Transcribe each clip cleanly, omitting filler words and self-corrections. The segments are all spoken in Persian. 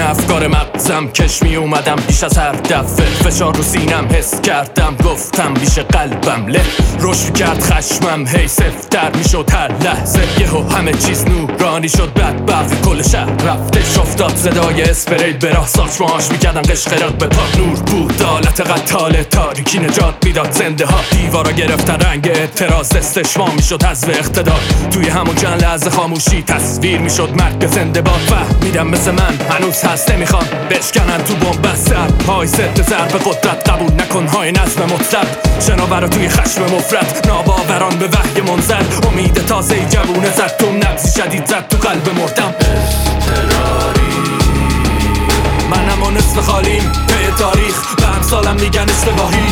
افکار مغزم کش می اومدم بیش از هر دفعه، فشار رو سینم حس کردم، گفتم بیش قلبم له روش کرد خشمم، هی سفتر می شد هر لحظه، یهو همه چیز نورانی شد، بعد برق کل شهر رفتش افتاد، صدای اسپری براه ساچماش می کردن قشقرق به پا، نور بود آلت قتال تاریکی نجات میداد زنده ها، دیوارا گرفتن رنگ اعتراض، استشمام می شد حذف اقتدار، توی همون چند لحظه خاموشی تصویر می شد مرگ زنده باد، فهمیدم مثل من هنوز هست نمیخوان بشکنن تو بومبست، های ضد ضرب قدرت قبول نکن های نظم مطلق، شناورا توی خشم مفرد، ناباوران به وحی منزل، امید تازه جوونه زد، تو نبضی شدید زد تو قلب مردم، منم و نصف خالیم پی تاریخ، به امثالم میگن اشتباهی،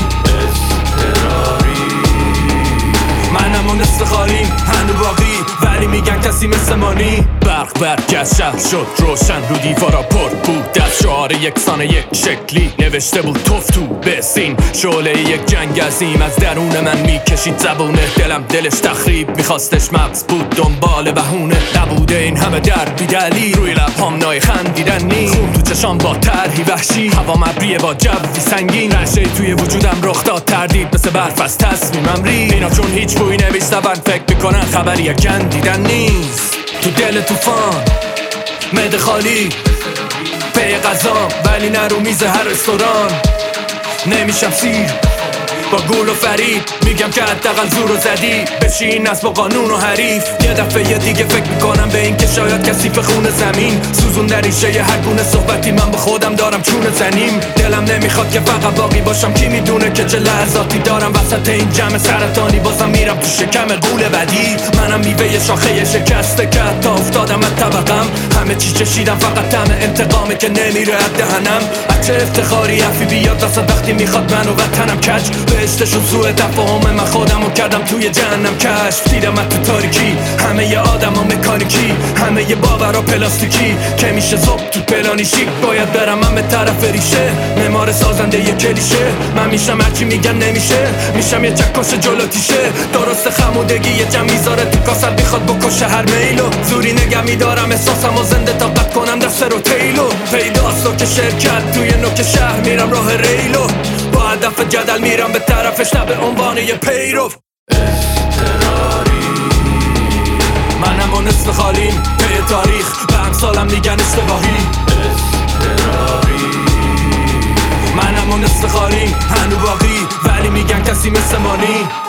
منم و نصف خالیم هنو باقی، ولی میگن کسی مثل مانی، برق برگشت شهر شد روشن، رو دیوارا پر بود از شعار یکسان یک شکلی، نوشته بود توف تو بسین، شعله یک جنگ عظیم از درون من میکشید زبونه، دلم دلش تخریب میخواستش، مغز بود دنبال بهونه، نبوده این همه درد بیدلی، روی لبهام نای خندیدن نی، خون تو چشام با طرحی وحشی، هوا مبریه با جوی سنگین، رشته توی وجودم رخ داد، تردید مثل برف از تصمیمم ریخت، اینا چون هیچ بوی نمیشنون فکر میکنن خبری کندیدن نیست، تو دل طوفان معده خالی پی غذا، ولی نرو میز هر رستوران، نمیشم سیر با گول و فرید، میگم که حداقل زور و زدی بشین از با قانون و حریف، یه دفعه دیگه فکر میکنم به این که شاید کسی به خون زمین سوزون در ریشه هر گونه صحبتی من با خودم دارم چون زنیم، دلم نمیخواد که فقط باقی باشم، کی میدونه که چه لحظاتی دارم وسط این جمع سرطانی، بازم میرم تو شکم غول بدی، منم میوه شاخه شکسته که حتی افتادم از طبقم، همه چی چشیدم فقط طعم انتقامه که نمیره از دهنم، از چه افتخاری حرفی بیاد واسه وقتی میخواد منو وطنم کج، بهشتشون سوء تفاهم من خودمو کردم توی جهنم کشف، دیدم از تو تاریکی همه ی آدم ها مکانیکی، همه ی باورا پلاستیکی، که میشه صبح تو پلانیشی، باید برم من به طرف ریشه، معمار سازنده یه کلیشه، من میشم هرچی میگن نمیشه، میشم یه چکش جلو تیشه، درست خمودگی یه جمع میذاره تو کاسر بیخواد بکشه هر میلو، زوری نگه میدارم احساسم و زنده طاقت کنم دست رو تیلو، پیداست و که شرکت توی نوک شهر میرم راه ریلو، با هدف جدل میرم به طرفش نه به عنوان یه پیرو، منم و نصف خالیم پی تاریخ، به امثالم میگن اشتباهی، منم و نصف خالیم هنو باقی، ولی میگن کسی مثل مانی.